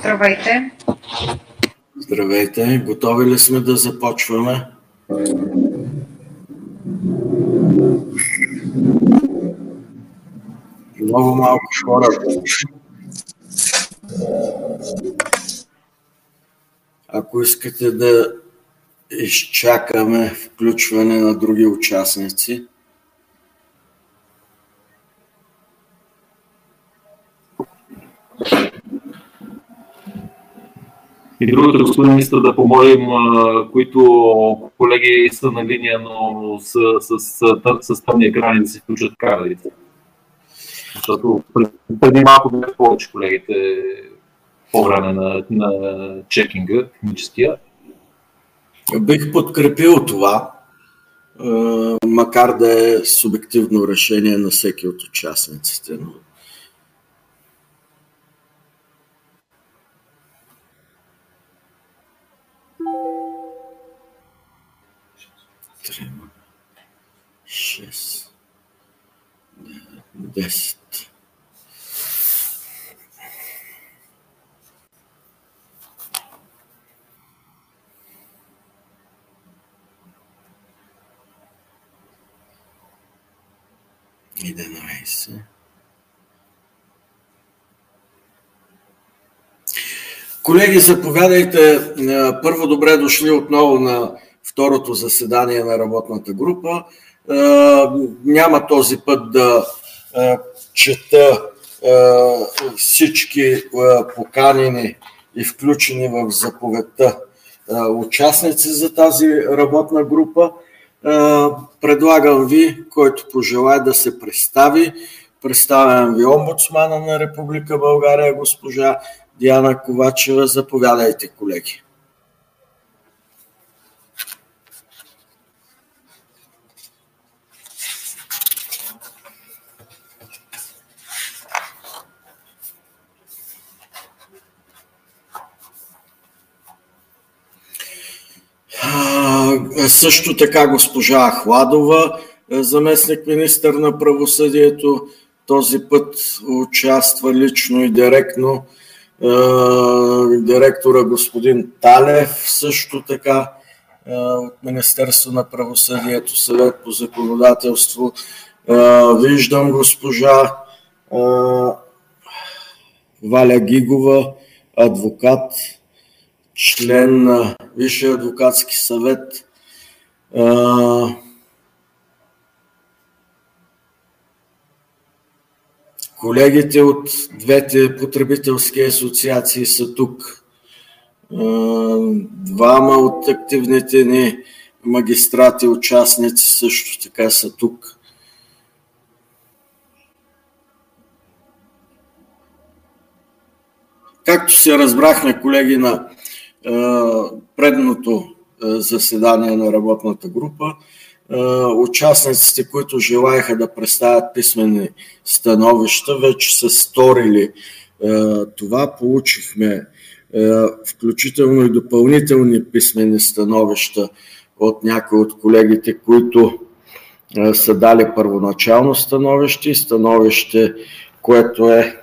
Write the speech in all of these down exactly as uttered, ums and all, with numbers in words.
Здравейте! Здравейте! Готови ли сме да започваме? Много малко хора. Ако искате да изчакаме включване на други участници. И другото, господин министър, да помолим, които колеги са на линия, но са с, с, с тъмни екрани, да се включат камерите. Защото преди малко бяха повече колегите по време на, на чекинга, техническия. Бих подкрепил това, макар да е субективно решение на всеки от участниците. Но... Трима, шест, десет. единайсет. Колеги, заповядайте. Първо, добре дошли отново на второто заседание на работната група. Няма този път да чета всички поканени и включени в заповедта участници за тази работна група. Предлагам ви, който пожелае да се представи. Представям ви омбудсмана на Република България, госпожа Диана Ковачева. Заповядайте, колеги. Също така госпожа Ахладова, заместник министър на правосъдието, този път участва лично и директно директора господин Талев, също така от Министерство на правосъдието, съвет по законодателство. Виждам госпожа Валя Гигова, адвокат, член на Висшия адвокатски съвет. Колегите от двете потребителски асоциации са тук. Двама от активните ни магистрати, участници също така са тук. Както се разбрахме, колеги, на предното заседание на работната група, участниците, които желаяха да представят писмени становища, вече са сторили това. Получихме включително и допълнителни писмени становища от някои от колегите, които са дали първоначално становище и становище, което е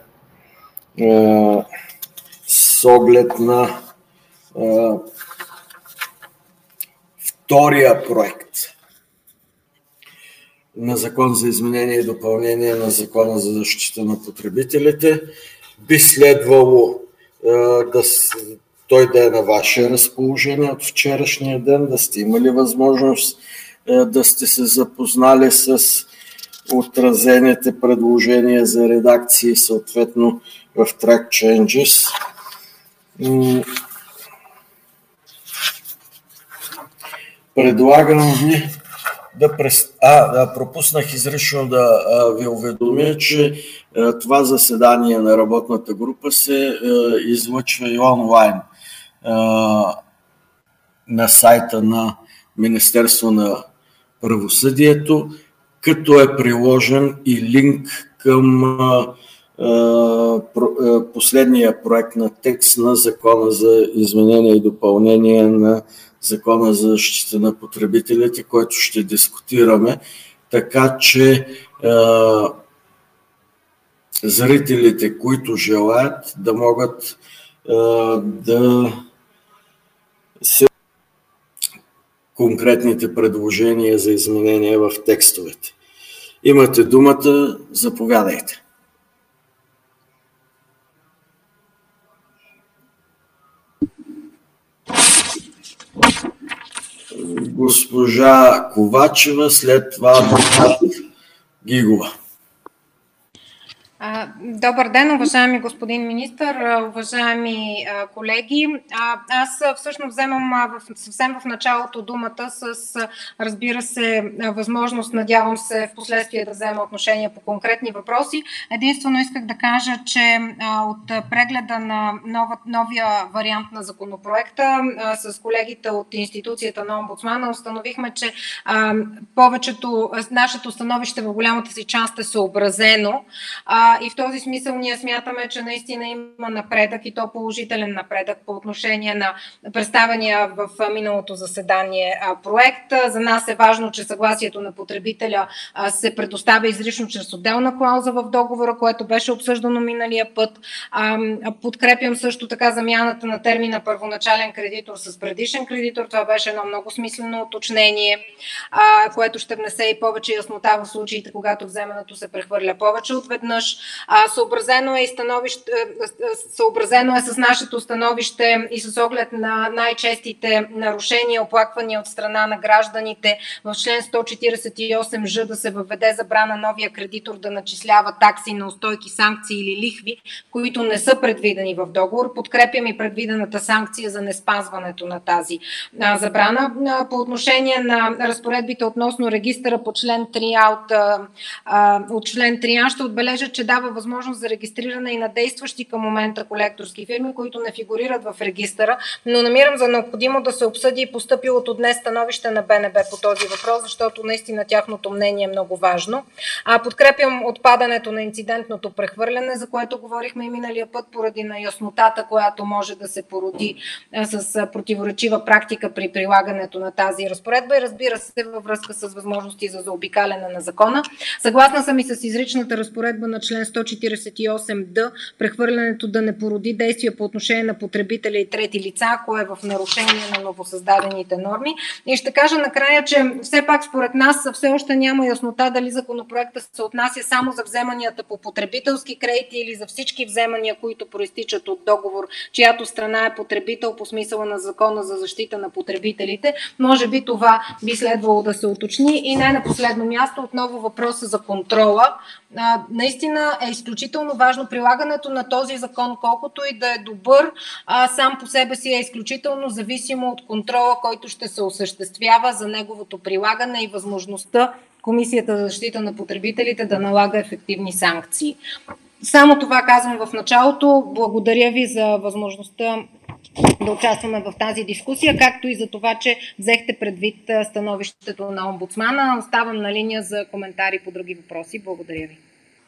с оглед на втория проект на Закон за изменение и допълнение на Закона за защита на потребителите. Би следвало да, той да е на ваше разположение от вчерашния ден, да сте имали възможност да сте се запознали с отразените предложения за редакции, съответно в Track Changes. Предлагам ви да, прес... а, да пропуснах изрично да а, ви уведомя, че а, това заседание на работната група се а, излъчва и онлайн а, на сайта на Министерство на правосъдието, като е приложен и линк към а, а, последния проект на текст на Закона за изменение и допълнение на Закона за защита на потребителите, който ще дискутираме, така че е, зрителите, които желаят да могат да се конкретните предложения за изменения в текстовете. Имате думата, заповядайте. Госпожа Ковачева, след това адвокат Гигова. Добър ден, уважаеми господин министър, уважаеми колеги. Аз всъщност вземам съвсем в началото думата с, разбира се, възможност, надявам се, в последствие да взема отношение по конкретни въпроси. Единствено исках да кажа, че от прегледа на нова, новия вариант на законопроекта с колегите от институцията на омбудсмана установихме, че повечето, нашето становище в голямата си част е съобразено. И в този смисъл ние смятаме, че наистина има напредък и то положителен напредък по отношение на представения в миналото заседание проект. За нас е важно, че съгласието на потребителя се предоставя изрично чрез отделна клауза в договора, което беше обсъждано миналия път. Подкрепям също така замяната на термина първоначален кредитор с предишен кредитор. Това беше едно много смислено уточнение, което ще внесе и повече яснота в случаите, когато вземането се прехвърля повече от веднъж. Съобразено е, и становище, съобразено е с нашето становище и с оглед на най-честите нарушения, оплаквания от страна на гражданите в член сто четиридесет и осем ж да се въведе забрана новия кредитор да начислява такси, неустойки, санкции или лихви, които не са предвидени в договор. Подкрепям и предвидената санкция за неспазването на тази забрана. По отношение на разпоредбите относно регистъра по член три а от, от член три а ще отбележа, че дава възможност за регистриране и на действащи към момента колекторски фирми, които не фигурират в регистъра, но намирам за необходимо да се обсъди и постъпилото днес становище на Б Н Б по този въпрос, защото наистина тяхното мнение е много важно. А, подкрепям отпадането на инцидентното прехвърляне, за което говорихме и миналия път, поради на яснотата, която може да се породи а, с противоречива практика при прилагането на тази разпоредба и, разбира се, във връзка с възможности за заобикаляне на закона. Съгласна съм и с изричната разпоредба на член сто четиридесет и осем д, прехвърлянето да не породи действия по отношение на потребителя и трети лица, ако е в нарушение на новосъздадените норми. И ще кажа накрая, че все пак според нас все още няма яснота дали законопроектът се отнася само за вземанията по потребителски кредити или за всички вземания, които проистичат от договор, чиято страна е потребител по смисъла на Закона за защита на потребителите. Може би това би следвало да се уточни. И не на последно място, отново въпроса за контрола. А, наистина е изключително важно прилагането на този закон, колкото и да е добър, а, сам по себе си е изключително зависимо от контрола, който ще се осъществява за неговото прилагане и възможността Комисията за защита на потребителите да налага ефективни санкции. Само това казвам в началото. Благодаря ви за възможността да участваме в тази дискусия, както и за това, че взехте предвид становището на омбудсмана. Оставам на линия за коментари по други въпроси. Благодаря ви.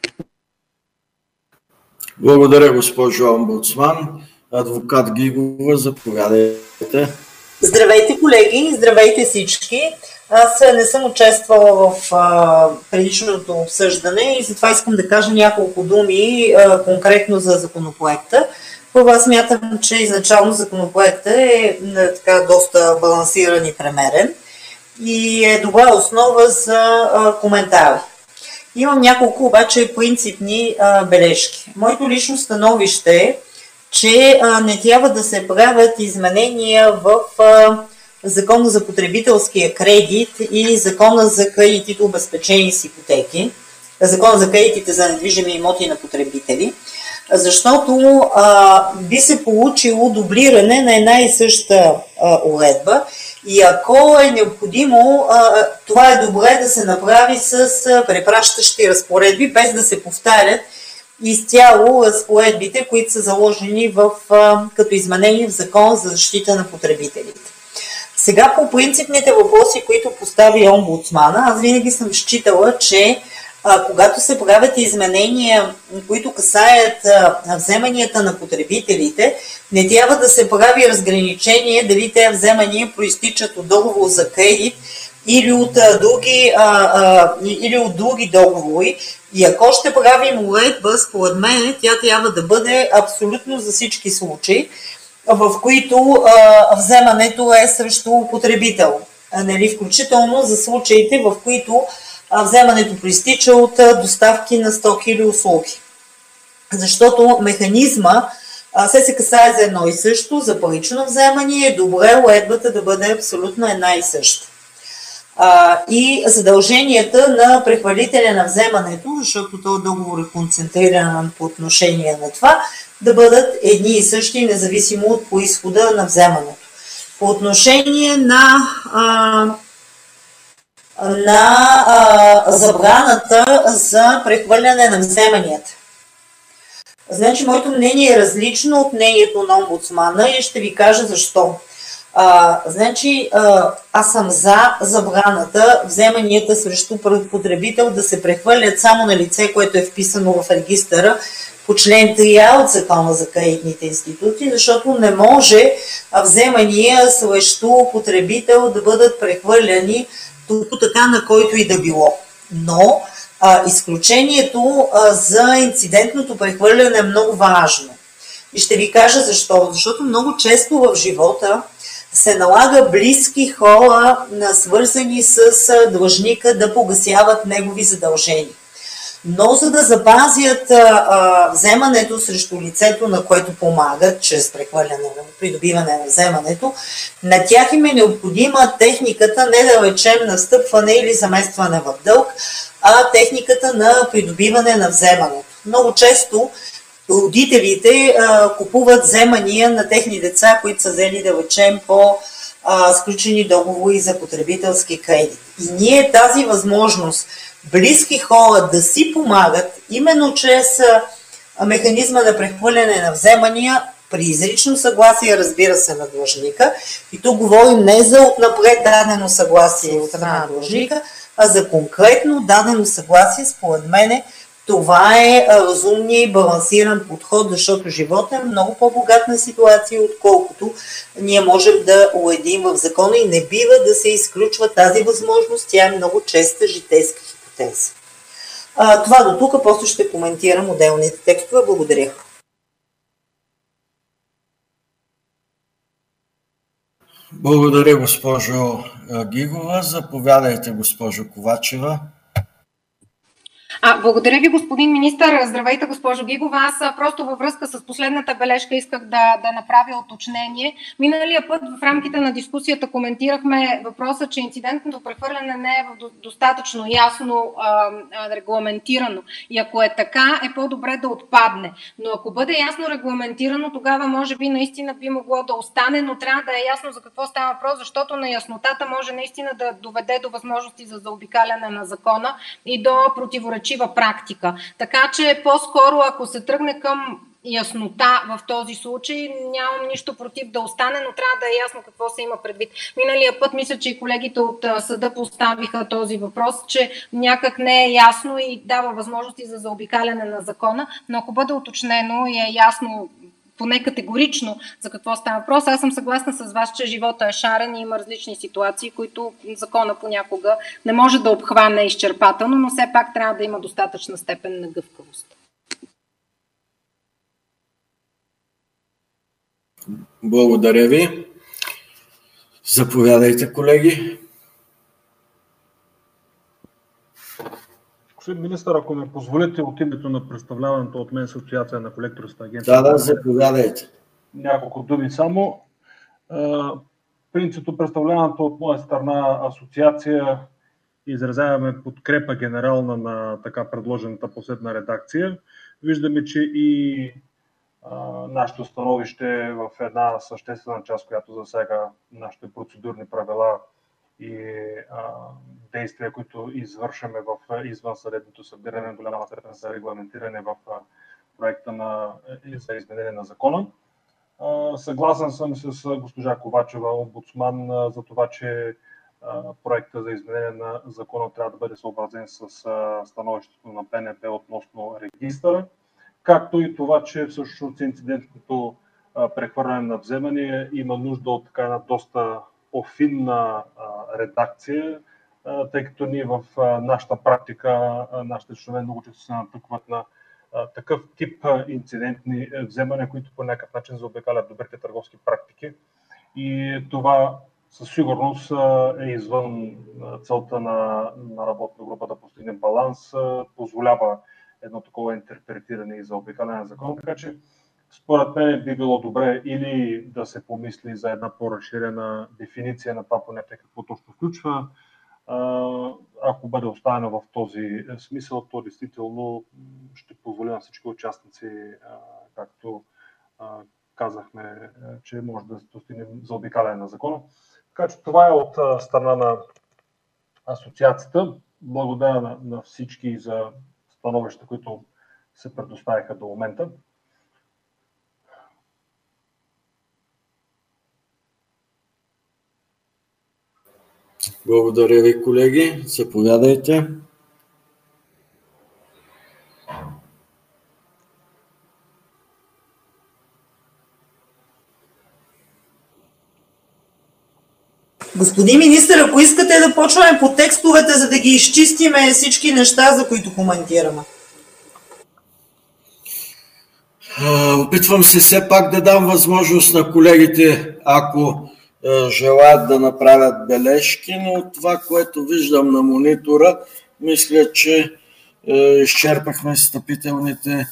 Благодаря, госпожо омбудсман. Адвокат Гигова, заповядайте. Здравейте, колеги! Здравейте всички! Аз не съм участвала в а, предишното обсъждане и затова искам да кажа няколко думи а, конкретно за законопроекта. Първо, аз смятам, че изначално законопроектът е така доста балансиран и премерен и е добра основа за а, коментари. Имам няколко обаче принципни а, бележки. Моето лично становище е, че а, не трябва да се правят изменения в а, Закона за потребителския кредит и Закона за кредитите обезпечени с ипотеки, Закона за кредитите за недвижими имоти на потребители, защото а, би се получило дублиране на една и съща а, уредба и ако е необходимо, а, това е добре да се направи с а, препращащи разпоредби, без да се повтарят изцяло разпоредбите, които са заложени в, а, като изменени в Закон за защита на потребителите. Сега по принципните въпроси, които постави омбудсмана, аз винаги съм считала, че а, когато се правят изменения, които касаят а, вземанията на потребителите, не трябва да се прави разграничение дали тези вземания проистичат от договор за кредит или от, а, други, а, а, или от други договори И ако ще правим уредба, според мен, тя трябва да бъде абсолютно за всички случаи, в които а, вземането е срещу потребител. А, нали, включително за случаите, в които а, вземането проистича от а, доставки на стоки или услуги. Защото механизма а, се се касае за едно и също, за парично вземане, е добре уредбата да бъде абсолютно една и съща. А, и задълженията на прехвалителя на вземането, защото този договор е концентриран по отношение на това, да бъдат едни и същи, независимо от произхода на вземането. По отношение на, а, на а, забраната за прехвърляне на вземанията. Значи, моето мнение е различно от мнението на омбудсмана и ще ви кажа защо. А, значи, а, аз съм за забраната вземанията срещу потребител да се прехвърлят само на лице, което е вписано в регистъра по член три а от Закона за кредитните институции, защото не може вземания срещу потребител да бъдат прехвърляни по така на който и да било. Но а, изключението а, за инцидентното прехвърляне е много важно. И ще ви кажа защо. Защото много често в живота се налага близки хора, свързани с длъжника, да погасяват негови задължения. Но за да запазят а, а, вземането срещу лицето, на което помагат, чрез прехвърляне, придобиване на вземането, на тях им е необходима техниката, не да речем настъпване или заместване в дълг, а техниката на придобиване на вземането. Много често родителите а, купуват вземания на техни деца, които са взели, да речем, по а, сключени договори за потребителски кредит. И ние тази възможност близки хора да си помагат, именно чрез а, механизма на прехвърляне на вземания, при изрично съгласие, разбира се, на длъжника. И тук говорим не за отнапред дадено съгласие от страна на длъжника, а за конкретно дадено съгласие. Според мене това е разумният и балансиран подход, защото животът е много по-богатна ситуация, отколкото ние можем да уредим в закона и не бива да се изключва тази възможност. Тя е много честа житейска хипотеза. А, това до тук, после ще коментирам отделните текстове. Благодаря. Благодаря, госпожо Гигова. Заповядайте, госпожо Ковачева. А, благодаря ви, господин министър. Здравейте, госпожо Гигова. Аз просто във връзка с последната бележка исках да, да направя уточнение. Миналия път в рамките на дискусията коментирахме въпроса, че инцидентното прехвърляне не е достатъчно ясно а, а, регламентирано. И ако е така, е по-добре да отпадне. Но ако бъде ясно регламентирано, тогава може би наистина би могло да остане, но трябва да е ясно за какво става въпрос, защото неяснотата може наистина да доведе до възможности за заобикаляне на закона и до противоречие практика. Така че по-скоро, ако се тръгне към яснота в този случай, нямам нищо против да остане, но трябва да е ясно какво се има предвид. Миналия път мисля, че и колегите от съда поставиха този въпрос, че някак не е ясно и дава възможности за заобикаляне на закона, но ако бъде уточнено и е ясно поне категорично за какво става въпрос. Аз съм съгласна с вас, че живота е шарен и има различни ситуации, които закона понякога не може да обхване изчерпателно, но все пак трябва да има достатъчна степен на гъвкавост. Благодаря ви. Заповядайте, колеги. Господин министър, ако ме позволите от името на представляването от мен Асоциация на колекторската агенция. Да, да, заповядайте. Няколко думи само. Принципно представляването от моя страна асоциация изразяваме подкрепа генерална на така предложената последна редакция. Виждаме, че и а, нашето становище в една съществена част, която засяга нашите процедурни правила и а, действия, които извършваме в извънсъдебното събиране, голяма степен са регламентиране в а, проекта на, за изменение на закона. А, съгласен съм с госпожа Ковачева, омбудсман, а, за това, че а, проекта за изменение на закона трябва да бъде съобразен с а, становището на Б Н П относно регистъра, както и това, че всъщност инцидентното а, прехвърляне на вземания има нужда от така една доста по-финна а, редакция, тъй като ние в нашата практика, нашите членове много често се натъкват на такъв тип инцидентни вземания, които по някакъв начин заобикалят добрите търговски практики. И това със сигурност е извън целта на, на работна група да постигне баланс, позволява едно такова интерпретиране и заобикаляне на закон, така че според мен би било добре или да се помисли за една по-разширена дефиниция на това понятие какво точно включва. Ако бъде оставено в този смисъл, то действително ще позволи на всички участници, както казахме, че може да достигнем заобикаляне на закона. Така че това е от страна на асоциацията. Благодаря на, на всички за становища, които се предоставиха до момента. Благодаря ви, колеги. Заповядайте. Господин министър, ако искате да почваме по текстовете, за да ги изчистиме всички неща, за които коментираме. Опитвам се все пак да дам възможност на колегите, ако желаят да направят бележки, но това, което виждам на монитора, мисля, че изчерпахме встъпителните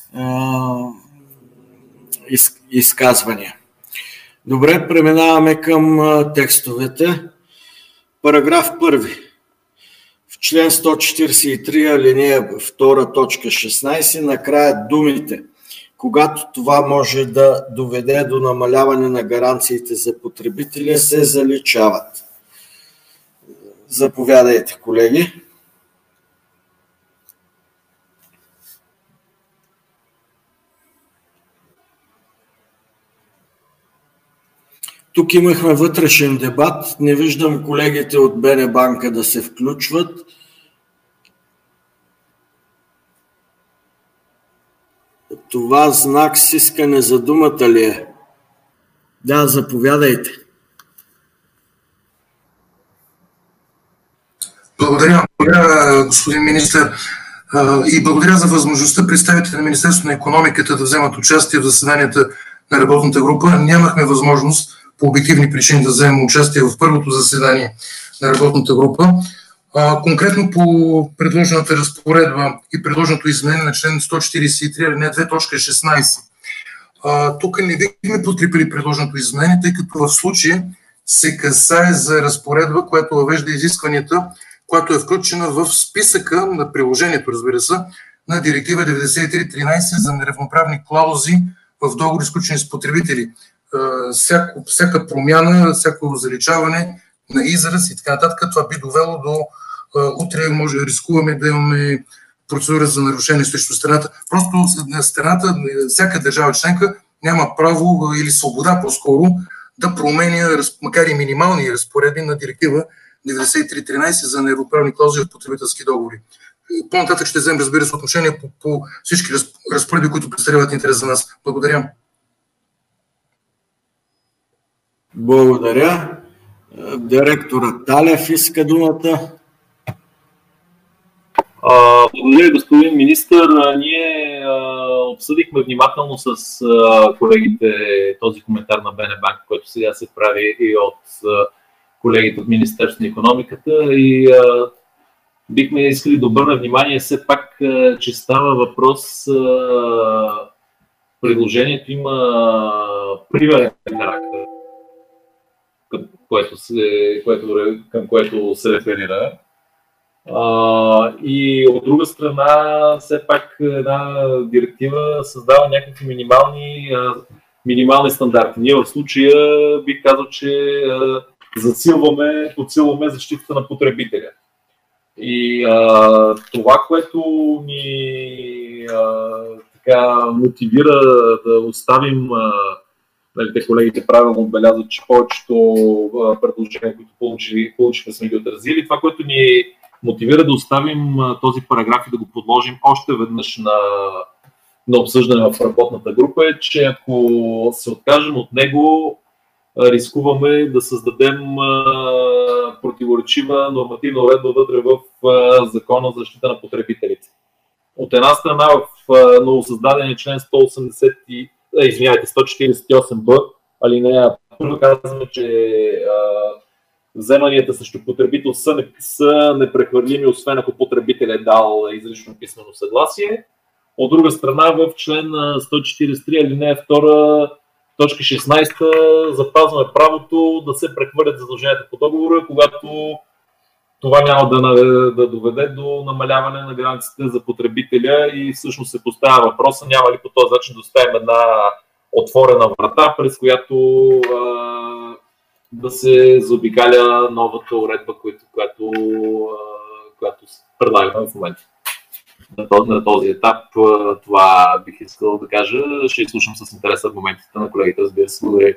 изказвания. Добре, преминаваме към текстовете. Параграф първи. В член сто четиридесет и три, алинея втора, точка шестнадесет, накрая думите когато това може да доведе до намаляване на гаранциите за потребителя, се заличават. Заповядайте, колеги. Тук имахме вътрешен дебат. Не виждам колегите от БНБанка да се включват. Това знак с искане за думата ли е? Да, заповядайте. Благодаря, благодаря, господин министър, и благодаря за възможността представителите на Министерството на икономиката да вземат участие в заседанията на работната група. Нямахме възможност по обективни причини да вземем участие в първото заседание на работната група. Конкретно по предложената разпоредба и предложеното изменение на член сто четиридесет и три, алинея две, точка шестнадесет. Тук не бихме подкрепили предложеното изменение, тъй като в случая се касае за разпоредба, която въвежда изискванията, която е включена в списъка на приложението, разбира се, на директива деветдесет и три тринадесет за неравноправни клаузи в договори, сключени с потребители. Всяко, всяка промяна, всяко заличаване на израз и така нататък, това би довело до утре може да рискуваме да имаме процедура за нарушение срещу страната. Просто на страната, всяка държава членка няма право или свобода по-скоро да променя, макар и минимални разпоредби на директива деветдесет и три тринадесет за неравноправни клаузи в потребителски договори. По-нататък ще вземем, разбира се, отношение по, по всички разпоредби, които представляват интерес за нас. Благодаря. Благодаря. Директорът Талев иска думата. Благодаря, господин министър. Ние а, обсъдихме внимателно с а, колегите този коментар на БНБанк, който сега се прави и от а, колегите от Министерството на икономиката и а, бихме искали да обърнем внимание все пак, а, че става въпрос, а, предложението има примерен характер, към което се, което, към което се реферира. Uh, и от друга страна, все пак една директива създава някакви минимални, uh, минимални стандарти. Ние в случая бих казал, че uh, засилваме, подсилваме защитата на потребителя. И uh, това, което ни uh, така, мотивира да оставим, uh, нали, колегите правилно отбелязват, че повечето uh, предложения, които получи, получиха, сме ги отразили. Това, което ни мотивира да оставим този параграф и да го подложим още веднъж на, на обсъждане в работната група е, че ако се откажем от него, рискуваме да създадем а, противоречива нормативна уредба вътре в а, Закона за защита на потребителите. От една страна в а, новосъздадения член сто осемдесет, а, извинявайте, сто четиридесет и осем б, алинея първо казваме, че а, вземанията срещу потребител са, не, са непрехвърлими, освен ако потребител е дал изрично писмено съгласие. От друга страна в член сто четиридесет и три алинея втора точка шестнадесета запазваме правото да се прехвърлят задълженията по договора, когато това няма да, да доведе до намаляване на границите за потребителя и всъщност се поставя въпроса, няма ли по този начин да оставим една отворена врата, през която а, да се заобикаля новата уредба, която, която, а, която предлагаме в момента. На този, на този етап това бих искал да кажа. Ще изслушам с интерес аргументите на колегите, разбира се. Благодаря.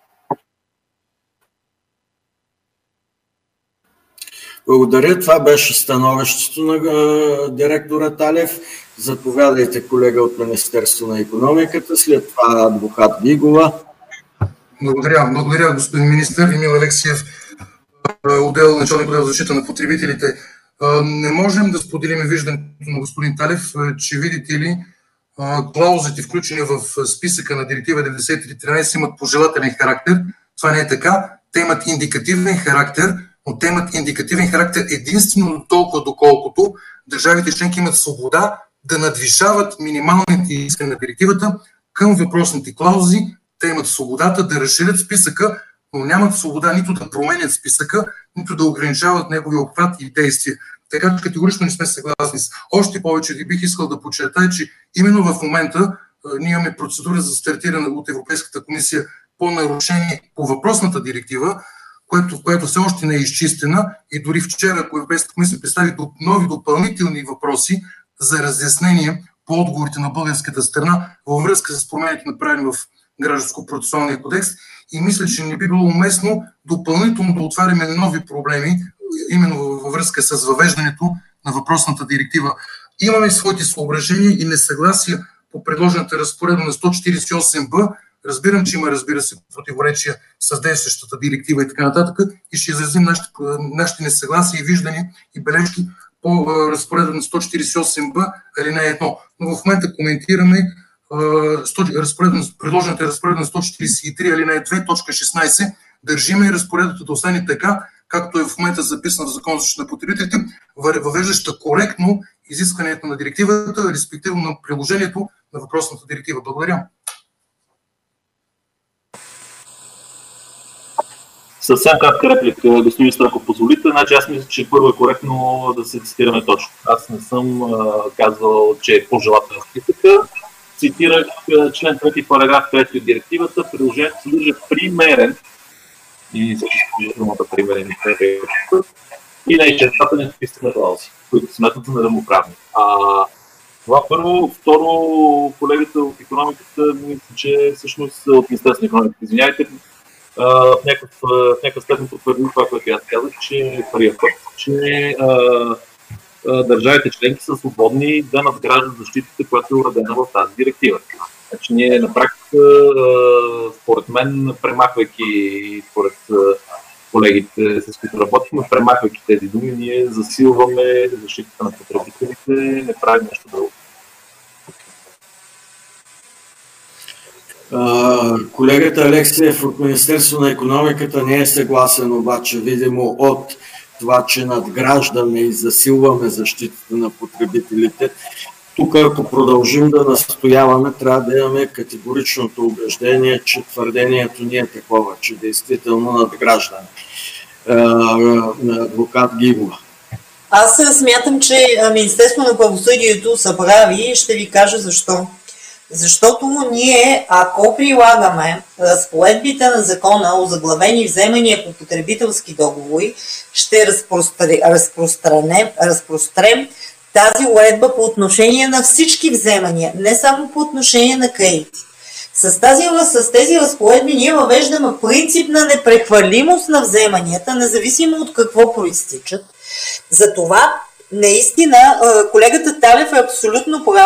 Благодаря. Това беше становището на директора Талев. Заповядайте, колега от Министерство на икономиката, след това адвокат Гигова. Благодаря. Благодаря, господин министър. Емил Алексиев, отдел началник отдел за защита на потребителите. Не можем да споделим виждането на господин Талев, че видите ли, клаузите, включени в списъка на директива деветдесет и три тринадесет, имат пожелателен характер. Това не е така. Те имат индикативен характер, но те имат индикативен характер единствено толкова, доколкото държавите членки имат свобода да надвишават минималните искания на директивата към въпросните клаузи. Те имат свободата да разширят списъка, но нямат свобода нито да променят списъка, нито да ограничават неговия обхват и действия. Така че категорично не сме съгласни с. Още повече бих искал да подчертая, че именно в момента ние имаме процедура за стартиране от Европейската комисия по нарушение по въпросната директива, което, което все още не е изчистена и дори вчера Европейската комисия представи нови допълнителни въпроси за разяснение по отговорите на българската страна във връзка с промените направени в Гражданско-процесуалния кодекс и мисля, че не би било уместно допълнително да отваряме нови проблеми, именно във връзка с въвеждането на въпросната директива. Имаме своите съображения и несъгласия по предложената разпоредба на сто четиридесет и осем б. Разбирам, че има, разбира се, противоречия с действащата директива и така нататък и ще изразим нашите, нашите несъгласия и виждания и бележки по разпоредба на сто четиридесет и осем б, алинея едно. Но в момента коментираме предложената разпоредба на сто четиридесет и три алинея две точка шестнадесет. Държиме разпоредбата да остане така, както е в момента записано в Закон за защита на потребителите, въвеждаща коректно изискването на директивата, респективно на приложението на въпросната директива. Благодаря. Съвсем кратка реплика, господин министър, ако позволите. Значи аз мисля, че първо е коректно да се цитираме точно. Аз не съм а, казвал, че е пожелателен списъка. Цитирах член трети, параграф трети от директивата. Приложението съдържа примерен и съществува думата примерен и неизчерпателен списък на клаузи, които смятат за неравноправни. Това първо. Второ, колегата от икономиката мисля, че всъщност от Министерството на икономиката, извиняйте, в някакъв степен потвърди това, което аз казах, че е първият път, че а, а, държавите членки са свободни да надграждат защитите, която е уредена в тази директива. Значи ние на практика, според мен, премахвайки, според колегите, с които работихме, премахвайки тези думи, ние засилваме защитата на потребителите, не правим нещо друго. Колегата Алексиев от Министерство на икономиката не е съгласен обаче, видимо, от това, че надграждаме и засилваме защитата на потребителите. Тук, ако продължим да настояваме, трябва да имаме категоричното убеждение, че твърдението ни е такова, че действително надграждаме. Адвокат Гигова. Аз смятам, че Министерството на правосъдието са прави и ще ви кажа защо. Защото ние, ако прилагаме разпоредбите на закона, озаглавени вземания по потребителски договори, ще разпространем, разпрострем тази уредба по отношение на всички вземания, не само по отношение на кредити. С, тази, с тези разпоредби ние въвеждаме принцип на непрехвърлимост на вземанията, независимо от какво проистичат. Затова, наистина, колегата Талев е абсолютно прав,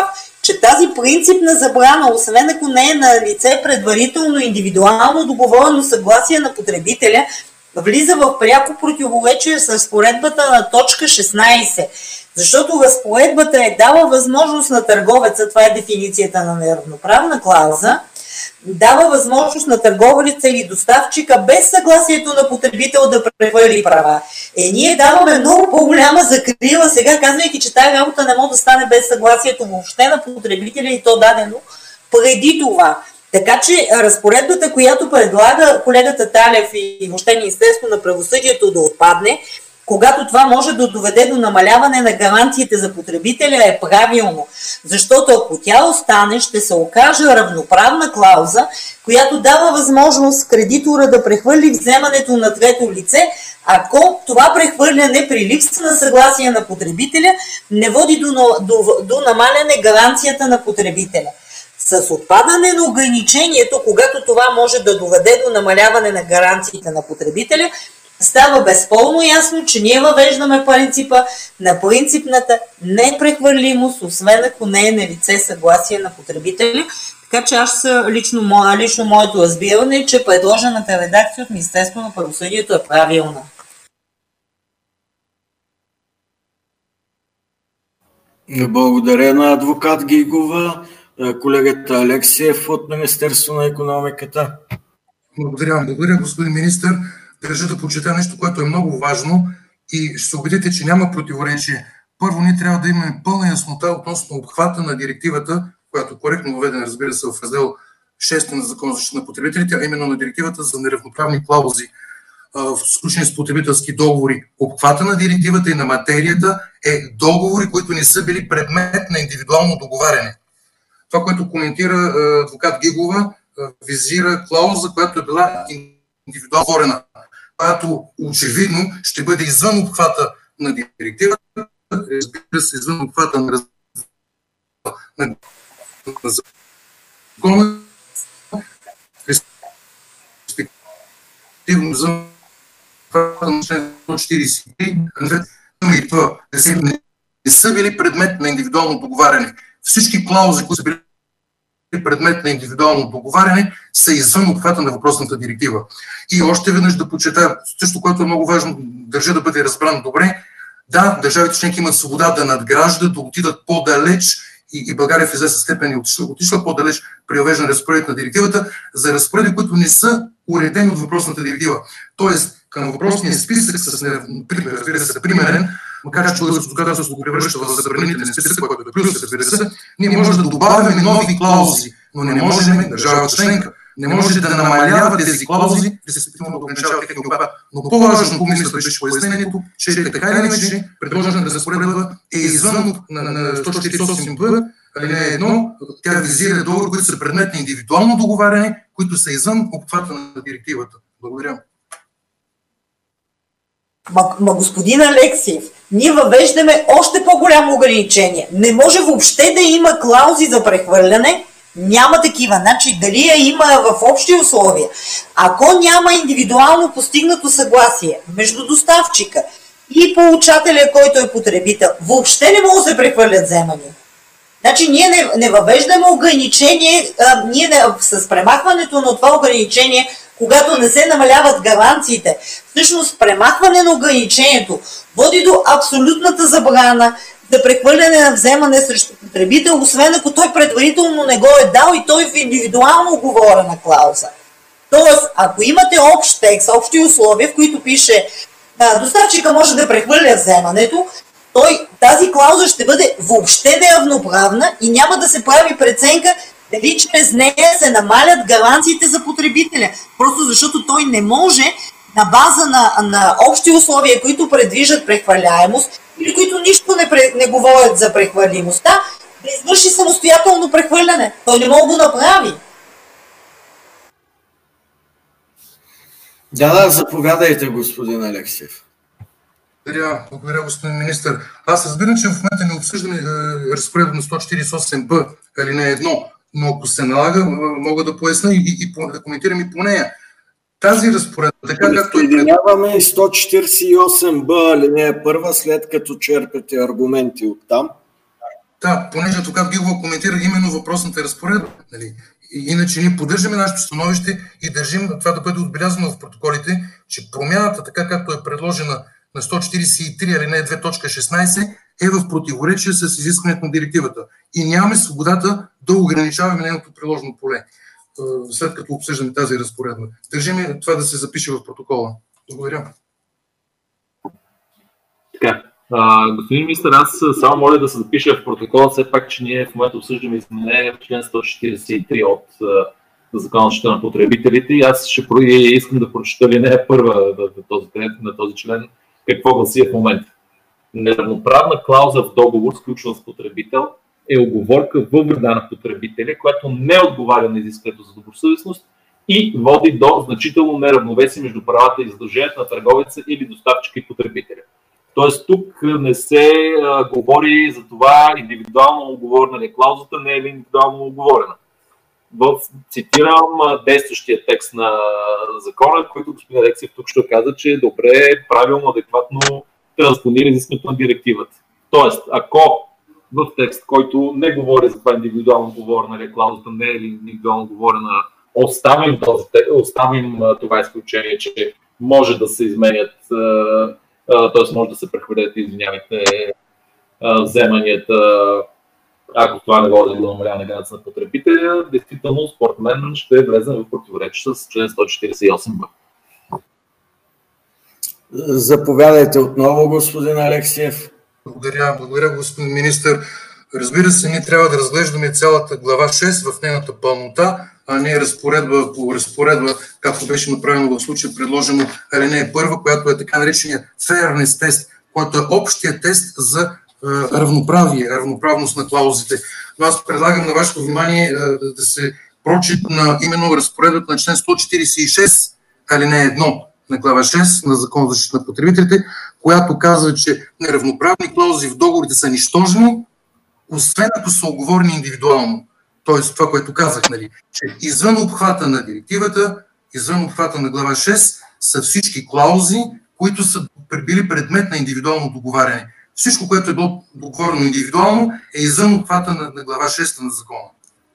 че тази принципна забрана, освен ако не е на лице предварително индивидуално договорено съгласие на потребителя, влиза в пряко противоречие с разпоредбата на точка шестнайсет. Защото разпоредбата е дала възможност на търговеца, това е дефиницията на неравноправна клауза, дава възможност на търговеца или доставчика без съгласието на потребител да прехвърли права. Е, ние даваме много по-голяма закрила сега, казвайки, че тази работа не може да стане без съгласието въобще на потребителя и то дадено преди това. Така че разпоредбата, която предлага колегата Талев и въобще Министерството на правосъдието да отпадне, когато това може да доведе до намаляване на гаранциите за потребителя, е правилно. Защото ако тя остане, ще се окаже равноправна клауза, която дава възможност кредитора да прехвърли вземането на трето лице, ако това прехвърляне при липса на съгласие на потребителя не води до, до, до намаляне гаранцията на потребителя. С отпадане на ограничението, когато това може да доведе до намаляване на гаранциите на потребителя, става безспорно ясно, че ние въвеждаме принципа на принципната непрехвърлимост, освен ако не е на лице съгласие на потребителя. Така че аз лично, лично моето разбиране е, че предложената редакция от Министерството на правосъдието е правилна. Благодаря на адвокат Гигова. Колегата Алексиев от Министерство на икономиката. Благодаря, благодаря, господин министър. Държа да почета нещо, което е много важно и ще се убедите, че няма противоречие. Първо, ние трябва да имаме пълна яснота относно обхвата на директивата, която коректно въведена, разбира се, в раздел шести на Закон за защита на потребителите, а именно на директивата за неравноправни клаузи, сключени с потребителски договори. Обхвата на директивата и на материята е договори, които не са били предмет на индивидуално договаряне. Това, което коментира адвокат Гигова, визира клауза, която е била индивидуално договорена, която очевидно ще бъде извън обхвата на директивата, разбира се, извън обхвата на закона, респективно за обхвата на член четирийсет и три, и това не са били предмет на индивидуално договаряне. Всички клаузи, които са били предмет на индивидуално договаряне, са извън обхвата на въпросната директива. И още веднъж да почета, също, което е много важно, държа да бъде разбрано добре, да, държавите членки имат свобода да надграждат, да отидат по-далеч и, и България в известна степен е отишла, отишла по-далеч при въвеждане на разпоредбите на директивата, за разпоредби, които не са уредени от въпросната директива. Тоест, към въпросния списък с, разбира се, примерен, макар че българското законодателство го превръща в забранителен списък, който е плюс, разбира се, ние можем да добавяме нови клаузи, но не можем, държава членка, не може да намалява тези клаузи, респективно да ограничава техния обхват. Но по-важно, помисля, беше пояснението, че така или иначе предложената разпоредба е извън на сто четирийсет и осем б, алинея едно, тя визира договори, които са предмет на индивидуално договаряне, които са извън обхвата на директивата. Благодаря. Ма, ма господин Алексиев, ние въвеждаме още по-голямо ограничение. Не може въобще да има клаузи за прехвърляне, няма такива. Значи дали я има в общи условия. Ако няма индивидуално постигнато съгласие между доставчика и получателя, който е потребител, въобще не могат да се прехвърлят вземания. Значи ние не, не въвеждаме ограничение, а, ние не, с премахването на това ограничение, когато не се намаляват гаранциите, всъщност премахване на ограничението води до абсолютната забрана за прехвърляне на вземане срещу потребител, освен ако той предварително не го е дал и той в индивидуално уговорена клауза. Тоест, ако имате общ текст, общи условия, в които пише да, доставчика може да прехвърля вземането, той, тази клауза ще бъде въобще неравноправна и няма да се прави преценка дали чрез нея се намалят гаранциите за потребителя. Просто защото той не може на база на, на общи условия, които предвиждат прехвърляемост или които нищо не, не говорят за прехвърлимостта, да извърши самостоятелно прехвърляне. Той не може да го направи. Да, да, заповядайте, господин Алексиев. Благодаря, благодаря, господин министър. Аз разбирам, че в момента не обсъждаме е, разпоредба на сто четирийсет и осем б, алинея едно, но ако се налага, мога да поясня и, и, и да коментирам и по нея. Тази разпоредба, така както е... Съединяваме и сто четирийсет и осем б, алинея първа, след като черпете аргументи от там. Да, понеже адвокат Гигова коментира именно въпросната разпоредба. Нали? Иначе ние поддържаме нашето становище и държим това да бъде отбелязано в протоколите, че промяната, така както е предложена на сто четиридесет и три алинея две точка шестнадесет, е в противоречие с изискването на директивата. И нямаме свободата да ограничаваме нейното приложено поле, след като обсъждаме тази разпоредба. Държим това да се запише в протокола. Благодаря. Така. А, господин министър, аз само моля да се запиша в протокола, все пак, че ние в момента обсъждаме изменение в член сто четиридесет и три от Закона за защита на потребителите и аз ще искам да прочета линия първа на този, на този член, какво гласи в момента. Неравноправна клауза в договор, сключен с потребител, е уговорка във вреда на потребителя, която не отговаря на изискването за добросъвестност и води до значително неравновесие между правата и задълженията на търговеца или доставчика и потребителя. Тоест тук не се а, говори за това индивидуално оговорена ли клаузата, не е ли индивидуално оговорена. В, цитирам а, действащия текст на закона, който господин Алексиев тук ще каза, че е добре, правилно, адекватно транспонира изискването на директивата. Тоест, ако в текст, който не говори за това индивидуално оговорена ли клаузата, не е ли индивидуално оговорена, оставим, този, оставим а, това изключение, че може да се изменят т.е. може да се прехвърлят, извинявайте, вземанията, ако това не води до намаляване граница на потребителя, действително, според мен, ще влезем в противоречие с член сто четиридесет и осем б. Заповядайте отново, господин Алексиев. Благодаря, благодаря, господин министър. Разбира се, ние трябва да разглеждаме цялата глава шест в нейната пълнота, а не разпоредба по разпоредба, както беше направено в случая, предложено алинея първа, която е така наречения fairness тест, който е общия тест за е, равноправие, равноправност на клаузите. Но аз предлагам на вашето внимание е, да се прочит на именно разпоредбата на член сто четиридесет и шест алинея едно на глава шест на Закон за защита на потребителите, която казва, че неравноправни клаузи в договорите са нищожни, освен ако са оговорени индивидуално. Тоест това, което казах, нали, че извън обхвата на директивата, извън обхвата на глава шест са всички клаузи, които са били предмет на индивидуално договаряне. Всичко, което е било договорено индивидуално, е извън обхвата на, на глава шест на закона.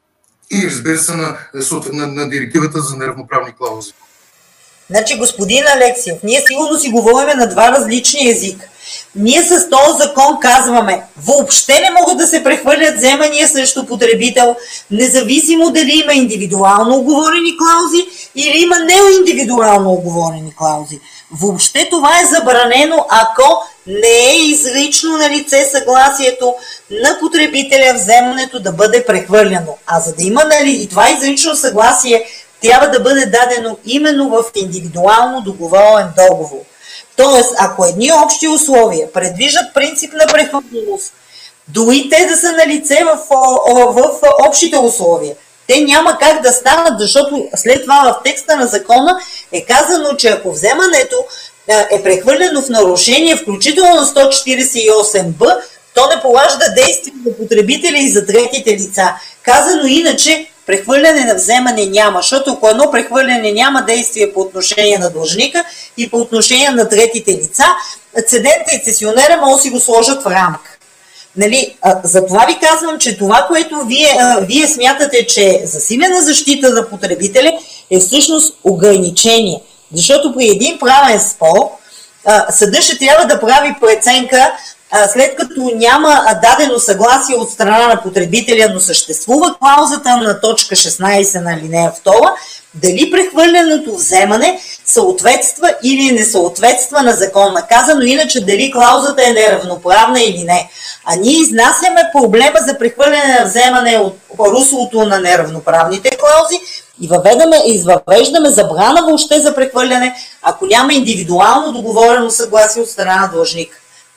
И разбира се на, на, на директивата за неравноправни клаузи. Значи, господин Алексиев, ние сигурно си говорим на два различни езика. Ние с този закон казваме, въобще не могат да се прехвърлят вземания срещу потребител, независимо дали има индивидуално оговорени клаузи или има неиндивидуално оговорени клаузи. Въобще това е забранено, ако не е изрично на лице съгласието на потребителя вземането да бъде прехвърляно. А за да има, нали, и това изрично съгласие трябва да бъде дадено именно в индивидуално договорен договор. Тоест, ако едни общи условия предвиждат принцип на прехвърляемост, дори те да са на лице в, в, в общите условия, те няма как да станат, защото след това в текста на закона е казано, че ако вземането е прехвърлено в нарушение, включително на сто четиридесет и осем б, то не поражда действие за потребителя и за третите лица. Казано иначе, прехвърляне на вземане няма, защото ако едно прехвърляне няма действие по отношение на длъжника и по отношение на третите лица, цедента и цесионера могат да си го сложат в рамка. Нали, затова ви казвам, че това, което вие, а, вие смятате, че е засилена защита на потребителя, е всъщност ограничение. Защото при един правен спор съдът ще трябва да прави преценка, след като няма дадено съгласие от страна на потребителя, но съществува клаузата на точка шестнадесет на алинея втора, дали прехвърленото вземане съответства или не съответства на закон. Наказано иначе дали клаузата е неравноправна или не. А ние изнасяме проблема за прехвърляне на вземане от руслото на неравноправните клаузи и въвеждаме, извъвеждаме забрана въобще за прехвърляне, ако няма индивидуално договорено съгласие от страна на длъжника.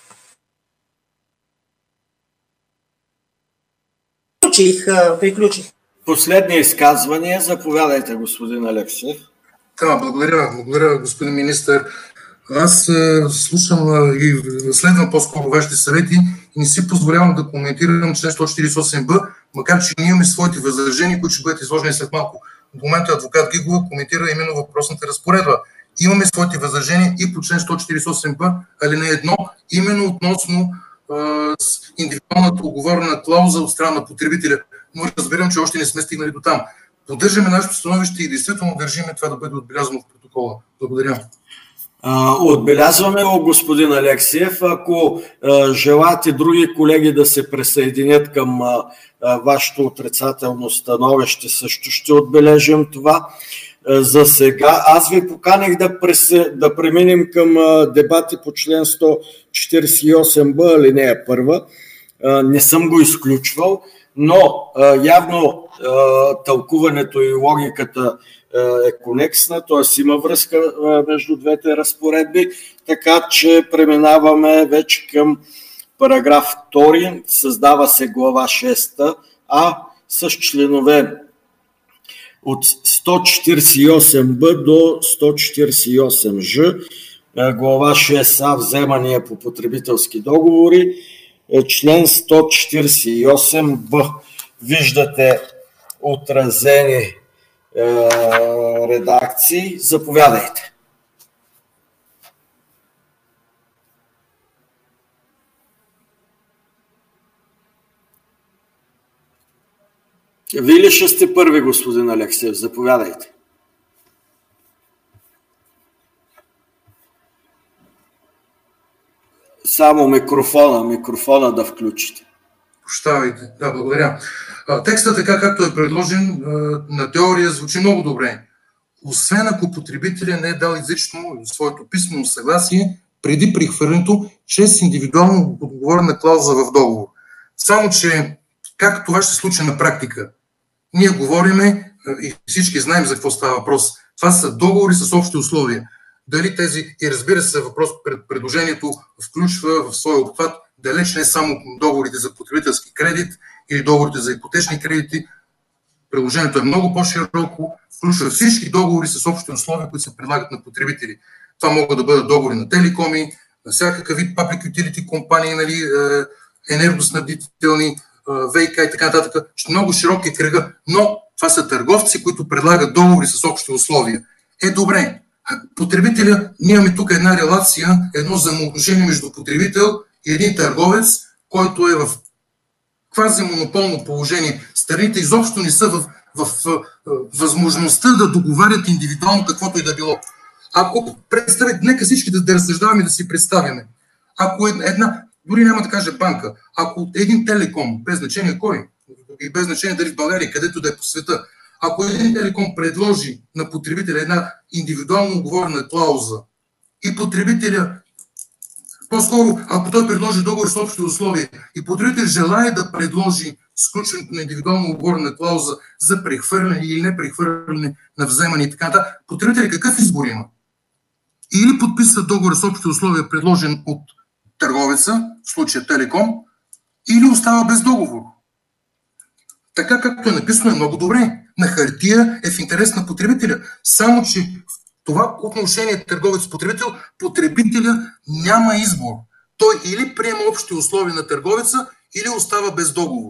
Приключих, приключих. Последни изказвания. Заповядайте, господин Алексиев. Да, благодаря, благодаря, господин министър. Аз е, слушам е, и следвам по-скоро вашите съвети и не си позволявам да коментирам член сто четиридесет и осем б, макар че ние имаме своите възражения, които ще бъдат изложени след малко. До момента адвокат Гигова коментира именно въпросната разпоредба. Имаме своите възражения и по член сто четиридесет и осем б, алинея едно, именно относно с индивидуалната уговорена клауза от страна на потребителя. Но разбирам, че още не сме стигнали до там. Поддържаме нашето становище и действително държиме това да бъде отбелязано в протокола. Благодаря. Отбелязваме го, господин Алексиев. Ако а, желаете други колеги да се присъединят към а, а, вашето отрицателно становище, също ще отбележим това. А, за сега аз ви поканих да, пресе, да преминем към а, дебати по член сто четиридесет и осем б, алинея първа. А, не съм го изключвал, но а, явно а, тълкуването и логиката е конексна, т.е. има връзка между двете разпоредби, така че преминаваме вече към параграф втори. Създава се глава шеста А с членове от сто четиридесет и осем б до сто четиридесет и осем ж. Глава шест А вземания по потребителски договори. Член сто четиридесет и осем б. Виждате отразени редакции. Заповядайте. Вие ли ще сте първи, господин Алексиев? Заповядайте. Само микрофона, микрофона да включите. Прощавайте. Да, благодаря. Текстът, така както е предложен, на теория звучи много добре. Освен ако потребителя не е дал изрично своето писмено съгласие преди прехвърлянето чрез индивидуално договорена клауза в договор. Само че как това ще се случи на практика? Ние говориме и всички знаем за какво става въпрос. Това са договори с общи условия. Дали тези, и разбира се, въпрос пред предложението включва в своя обхват далеч не само договорите за потребителски кредит или договорите за ипотечни кредити. Приложението е много по-широко, включва всички договори с общи условия, които се предлагат на потребители. Това могат да бъдат договори на телекоми, на всякакъв вид public utility компании, нали, енергоснабдителни, ВИК и така нататък. Много широк е кръга, но това са търговци, които предлагат договори с общи условия. Е, добре, потребителя, ние имаме тук една релация, едно взаимоотношение между потребител и един търговец, който е в квазимонополно положение. Страните изобщо не са в, в, в, в възможността да договарят индивидуално каквото и да било. Ако представите, нека всички да, да разсъждаваме, да си представяме. Ако една, дори няма да кажа банка, ако един телеком, без значение кой, и без значение дали в България, където да е по света, ако един телеком предложи на потребителя една индивидуално уговорена клауза и потребителя, по-скоро, ако той предложи договор с общи условия и потребител желае да предложи сключването на индивидуално уговорена клауза за прехвърляне или не прехвърляне на вземане и така нататък, потребителя какъв избор има? Или подписва договор с общи условия, предложен от търговеца, в случая Телеком, или остава без договор. Така както е написано е много добре. На хартия е в интерес на потребителя. Само че в това отношение търговец-потребител, потребителя няма избор. Той или приема общи условия на търговеца, или остава без договор.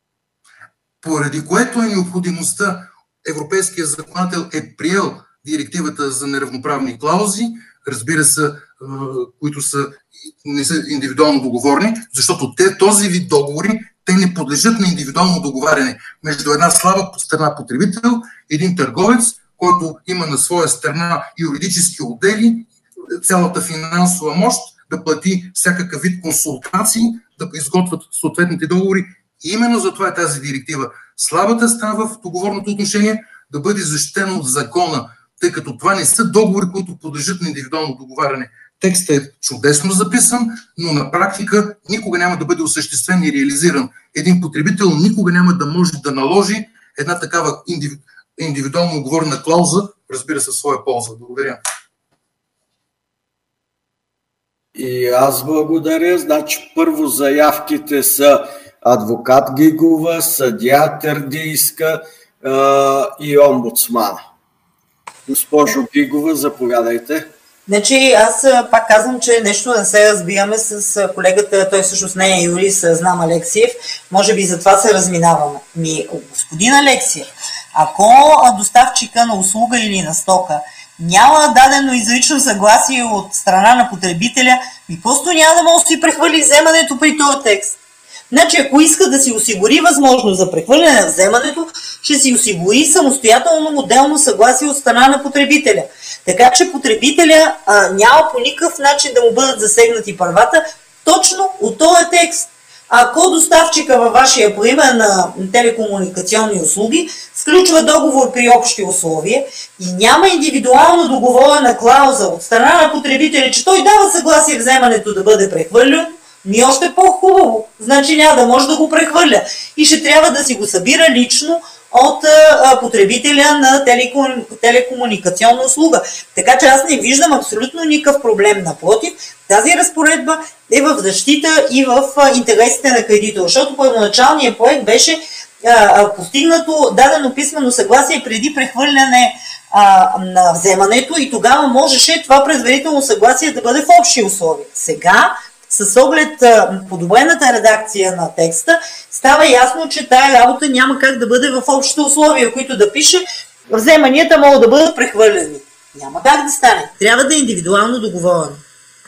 Поради което е необходимостта, европейският законодател е приел директивата за неравноправни клаузи, разбира се, които са, не са индивидуално договорни, защото те, този вид договори, те не подлежат на индивидуално договаряне между една слаба страна потребител, един търговец, който има на своя страна юридически отдели, цялата финансова мощ да плати всякакъв вид консултации, да изготвят съответните договори. И именно за това е тази директива. Слабата страна в договорното отношение да бъде защитена от закона, тъй като това не са договори, които подлежат на индивидуално договаряне. Текстът е чудесно записан, но на практика никога няма да бъде осъществен и реализиран. Един потребител никога няма да може да наложи една такава индивидуална индивидуално уговорена клауза, разбира се, своя полза. Благодаря. И аз благодаря. Значи, първо заявките са адвокат Гигова, съдия Тердийска а, и омбудсмана. Госпожо Гигова, заповядайте. Значи аз пак казвам, че нещо не се разбираме с колегата, той всъщност не е юрист, знам Алексиев, може би затова се разминаваме. Ми, господин Алексиев, ако доставчика на услуга или на стока няма дадено изрично съгласие от страна на потребителя, и просто няма да може да си прехвърли вземането при този текст. Значи, ако иска да си осигури възможност за прехвърляне на вземането, ще си осигури самостоятелно отделно съгласие от страна на потребителя. Така че потребителя а, няма по никакъв начин да му бъдат засегнати правата точно от този текст. Ако доставчика във вашия пример на телекомуникационни услуги сключва договор при общи условия и няма индивидуално договорена клауза от страна на потребителя, че той дава съгласие вземането да бъде прехвърлено, ми още по-хубаво. Значи няма да може да го прехвърля. И ще трябва да си го събира лично от а, потребителя на телеком, телекомуникационна услуга. Така че аз не виждам абсолютно никакъв проблем. Напротив, тази разпоредба е в защита и в а, интересите на кредитора, защото първоначалният проект беше а, а, постигнато дадено писмено съгласие преди прехвърляне а, на вземането и тогава можеше това предварително съгласие да бъде в общи условия. Сега, с оглед а, подобрената редакция на текста, става ясно, че тая работа няма как да бъде в общите условия, които да пише вземанията могат да бъдат прехвърлени. Няма как да стане. Трябва да е индивидуално договорено.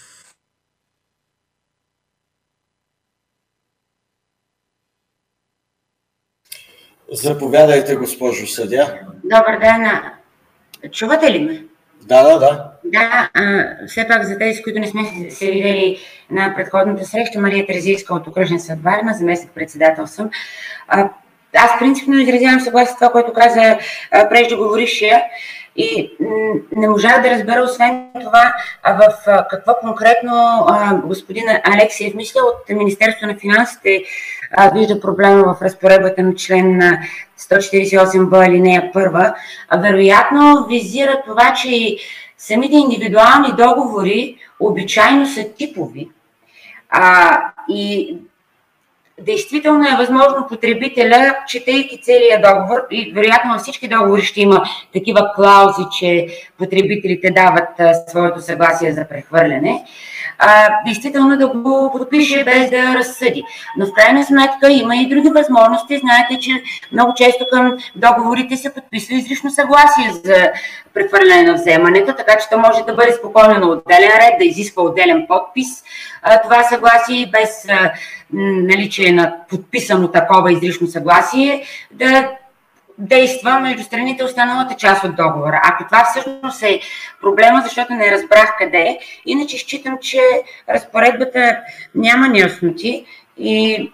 Заповядайте, госпожо съдия. Добър ден. Чувате ли ме? Да, да, да. Да, а, все пак за тези, които не сме се видели на предходната среща, Мария Терзийска от Окръжен съд Варна, заместник-председател съм. А, аз принципно изразявам съгласие с това, което каза преждеговорившия, и не можах да разбера освен това в какво конкретно а, господин Алексиев мисля от Министерството на финансите а, вижда проблема в разпоредбата на член сто четиридесет и осем б алинея първа. А, вероятно визира това, че самите индивидуални договори обичайно са типови. А, и действително е възможно потребителя, четейки целия договор, и вероятно във всички договори ще има такива клаузи, че потребителите дават а, своето съгласие за прехвърляне, а, действително да го подпише без да разсъди. Но в крайна сметка има и други възможности. Знаете, че много често към договорите се подписва изрично съгласие за прехвърляне на вземането, така че то може да бъде спокойно на отделен ред, да изисква отделен подпис. А, това съгласие без а, наличие на подписано такова изрично съгласие да действа между страните останалата част от договора. Ако това всъщност е проблема, защото не разбрах къде е, иначе считам, че разпоредбата няма неясноти и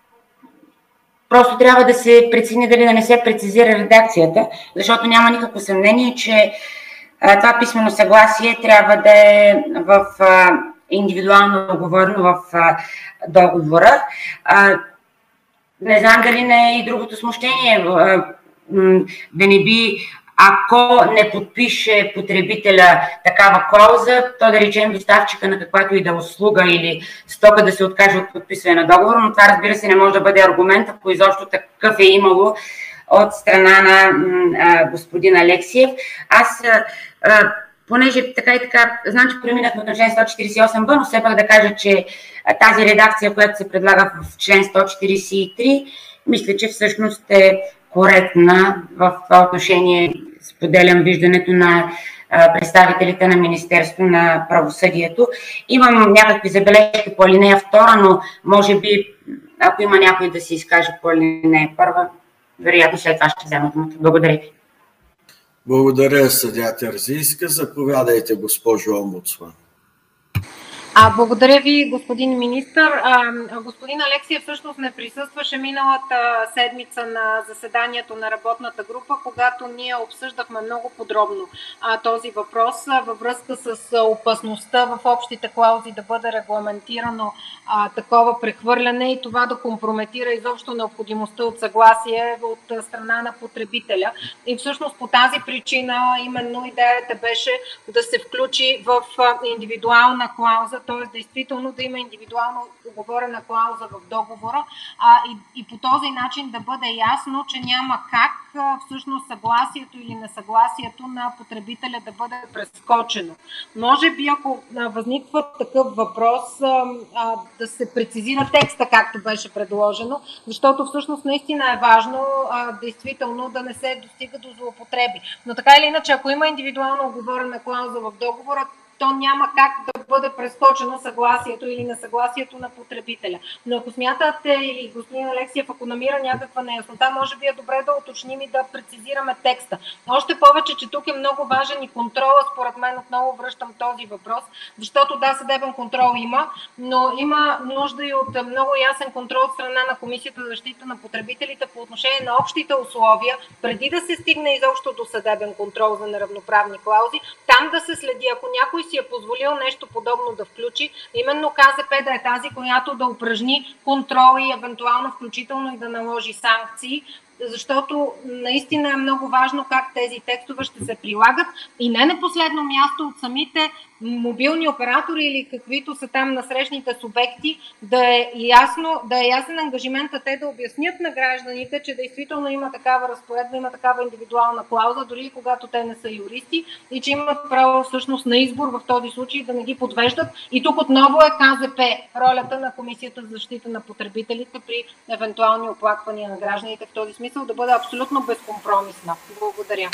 просто трябва да се прецени дали да не се прецизира редакцията, защото няма никакво съмнение, че а, това писмено съгласие трябва да е в а, индивидуално договорено в а, договора. А, не знам дали не е и другото смущение, а, да не би, ако не подпише потребителя такава клауза, то да речем доставчика на каквато и да услуга или стока да се откаже от подписване на договор, но това разбира се не може да бъде аргумент, ако изобщо такъв е имало от страна на а, господин Алексиев. Аз а, понеже така и така, знам, че преминахме на член сто четиридесет и осем б, но все пак да кажа, че тази редакция, която се предлага в член сто четиридесет и три, мисля, че всъщност е коректна. В това отношение споделям виждането на представителите на Министерството на правосъдието. Имам някакви забележки по алинея втора, но може би, ако има някой да се изкаже по алинея първа, вероятно след това ще взема думата. Благодаря ви. Благодаря, съдия Терзийска. Заповядайте, госпожо омбудсман. А, благодаря ви, господин министър. А, господин Алексиев всъщност не присъстваше миналата седмица на заседанието на работната група, когато ние обсъждахме много подробно а, този въпрос а, във връзка с а, опасността в общите клаузи да бъде регламентирано а, такова прехвърляне и това да компрометира изобщо необходимостта от съгласие от а, страна на потребителя. И всъщност по тази причина именно идеята беше да се включи в а, индивидуална клауза т.е. действително да има индивидуално уговорена клауза в договора а, и, и по този начин да бъде ясно, че няма как а, всъщност съгласието или несъгласието на потребителя да бъде прескочено. Може би, ако а, възниква такъв въпрос, а, а, да се прецизира текста, както беше предложено, защото всъщност наистина е важно а, действително да не се достига до злоупотреби. Но така или иначе, ако има индивидуално уговорена клауза в договора, то няма как да бъде прескочено съгласието или несъгласието на потребителя. Но ако смятате, или господин Алексиев, ако намира някаква неяснота, може би е добре да уточним и да прецизираме текста. Още повече, че тук е много важен и контрола, според мен отново връщам този въпрос, защото да, съдебен контрол има, но има нужда и от много ясен контрол от страна на Комисията за защита на потребителите по отношение на общите условия, преди да се стигне изобщо до съдебен контрол за неравноправни клаузи, там да се следи, ако някой си е позволил нещо подобно да включи, именно КЗП да е тази, която да упражни контрол и евентуално включително и да наложи санкции, защото наистина е много важно как тези текстове ще се прилагат и не на последно място от самите мобилни оператори или каквито са там насрещните субекти, да е ясно, да е ясен ангажимента те да обяснят на гражданите, че действително има такава разпоредба, има такава индивидуална клауза, дори когато те не са юристи и че имат право всъщност на избор в този случай да не ги подвеждат. И тук отново е КЗП, ролята на Комисията за защита на потребителите при евентуални оплаквания на гражданите в този смисъл да бъде абсолютно безкомпромисна. Благодаря.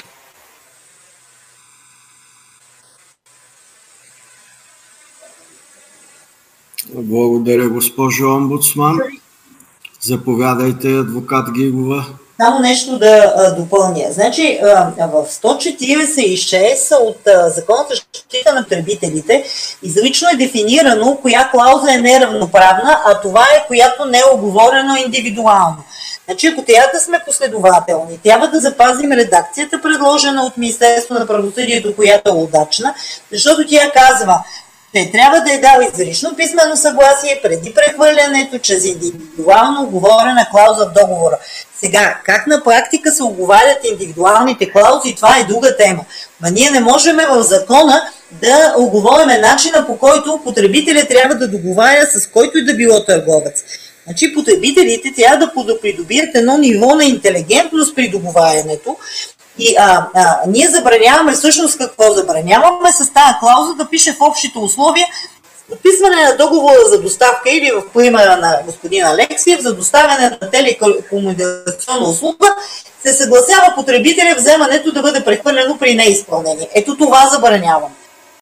Благодаря, госпожо омбудсман. Заповядайте, адвокат Гигова. Само нещо да а, допълня. Значи, а, в сто четиридесет и шест от а, Закона за защита на потребителите изрично е дефинирано коя клауза е неравноправна, а това е която не е оговорено индивидуално. Значи, ако трябва да сме последователни, трябва да запазим редакцията, предложена от Министерството на правосъдието, която е удачна, защото тя казва, че трябва да е дал изрично писмено съгласие преди прехвърлянето чрез индивидуално оговорена клауза в договора. Сега, как на практика се оговарят индивидуалните клаузи, това е друга тема. Ма ние не можем в закона да оговориме начина, по който потребителят трябва да договаря с който и да било търговец. Значи потребителите трябва да придобият едно ниво на интелигентност при договарянето. И а, а, ние забраняваме всъщност какво забраняваме с тази клауза да пише в общите условия подписване на договора за доставка или в примера на господин Алексиев за доставяне на телекомуникационна услуга се съгласява потребителя вземането да бъде прехвърлено при неизпълнение. Ето това забранявам.